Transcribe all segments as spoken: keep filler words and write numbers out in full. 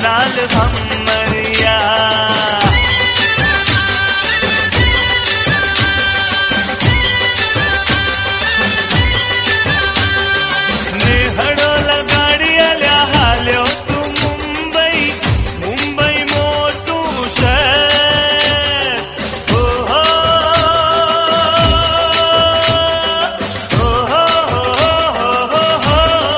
लाल भमरिया। नेहड़ो लगाड़ी आल्या हाल्यो तू मुंबई, मुंबई मोटू शहर। ओ हो ओ हो हो हो हो।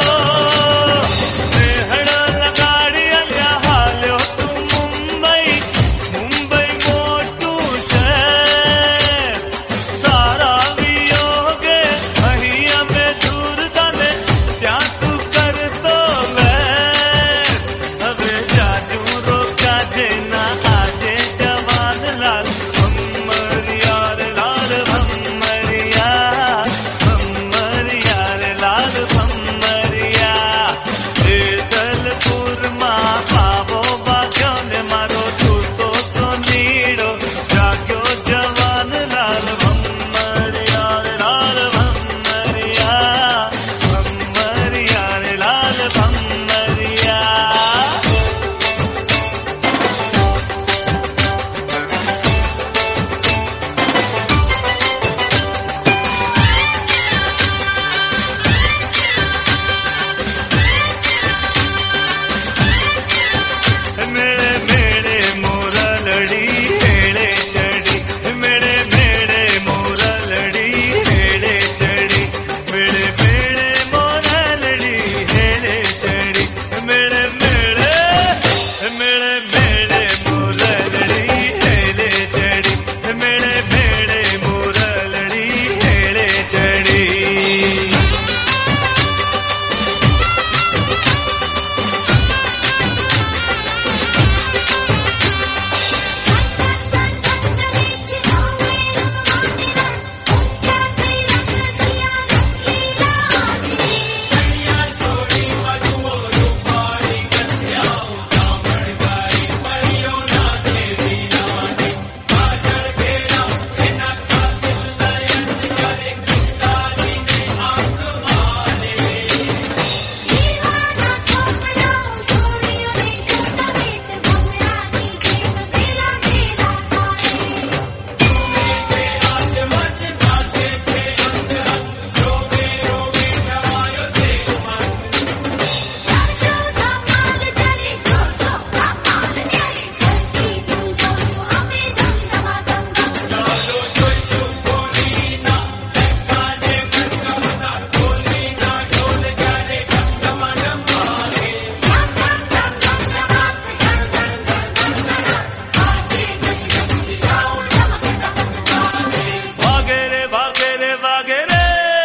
नेहड़ो लगाड़ी आल्या हाल्यो तू मुंबई, मुंबई मोटू शहर। तारा वियोगे અહીંયા મેં દૂર તને ત્યાં તું કરતો વેર। હવે જાજુ રોકાજે ના આજે જવાન લાલ ભમરિયા રે લાલ ભમરિયા, ભમરિયા રે લાલ ભમરિયા। જેતલપુરમાં પાવો વાગ્યો ને મારો છૂટો તો નીડો જાગ્યો જવાન લાલ ભમરિયા રે લાલ ભમરિયા, ભમરિયા રે લાલ ભમરિયા। मेरे मेरे मोरलड़ी हेड़े चढ़ी, मेरे मेरे मोरलड़ी हेड़े चढ़ी, मेरे मेरे मोरलड़ी हेड़े चढ़ी, मेरे मेरे मेरे मेरे मोरलड़ी हेड़े चढ़ी, मेरे मेरे मोरलड़ी हेड़े चढ़ी। भागे रे भागे रे भागे रे।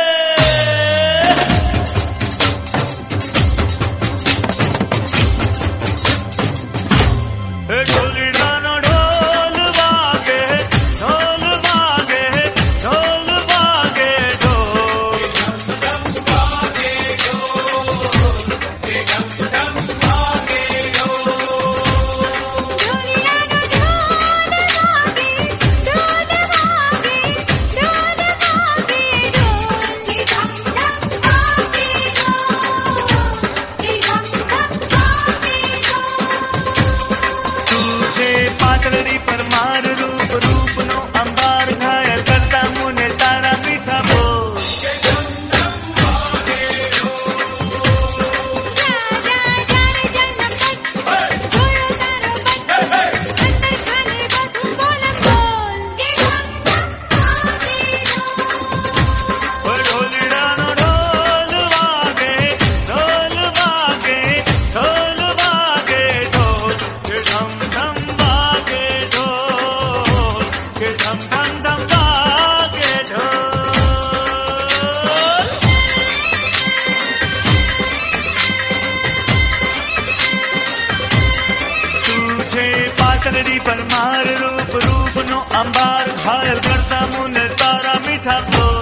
हे ढोलीडानो ढोल वागे, ढोल वागे, ढोल वागे ढोल। तुझे पातळी पर मार रूप रूप नो अंबार घायल करता मुने तारा मीठा बोल। ओ ढोलीडानो ढोल वागे, ढोल वागे, ढोल वागे ढोल। के ढम ढम वागे ढोल, के ढम ढम ढम वागे ढोल। तुझे पातळी पर मार रूप रूप नो अंबार घायल करता मुने तारा मीठा बोल।